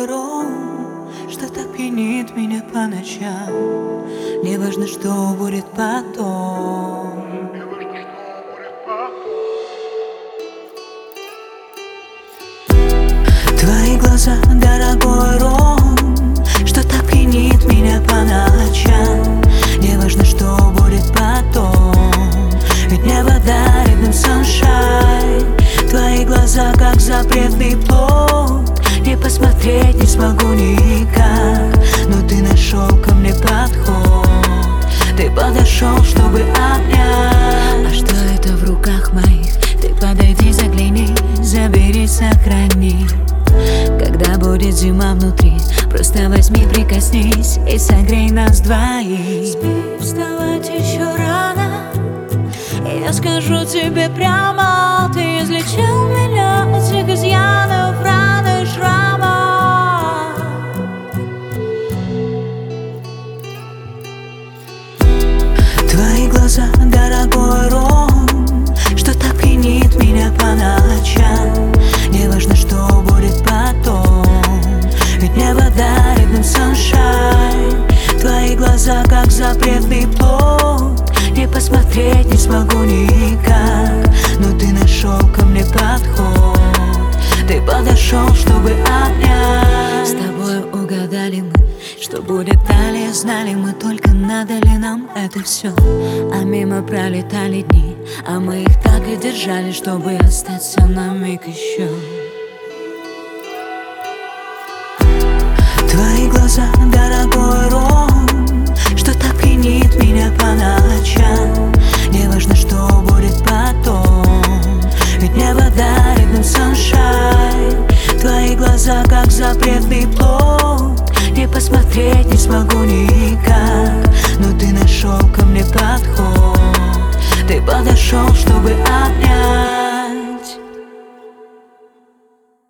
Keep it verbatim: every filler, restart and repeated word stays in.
дорогой ром, что так пьянит меня по ночам. Не важно, что будет потом. Твои глаза, дорогой ром, что так пьянит меня по ночам. Не важно, что будет потом, ведь небо дарит нам sunshine. Твои глаза, как запретный плод, не посмотреть не смогу никак. Но ты нашел ко мне подход, ты подошел, чтобы обнять. А что это в руках моих? Ты подойди, загляни, забери, сохрани. Когда будет зима внутри, просто возьми, прикоснись и согрей нас двоих. Спи, вставать еще рано, я скажу тебе прямо: ты излечил меня от всех изъянов, ран и шрамов. Твои глаза, дорогой ром, что так пьянит меня по ночам. Не важно, что будет потом, ведь небо дарит нам sunshine. Твои глаза, как запретный плод, не посмотреть не смогу никак. Но ты нашел ко мне подход, ты подошел, чтобы обнять. С тобой угадали мы, что будет далее, знали мы, только надо ли нам это все. А мимо пролетали дни, а мы их так и держали, чтобы остаться на миг еще. Твои глаза, дорогой ром, что так пьянит меня по ночам. Не важно, что будет потом, ведь небо дарит нам sunshine. Твои глаза, как запретный плод, не посмотреть не смогу никак. Но ты нашел ко мне подход, ты подошел, чтобы обнять.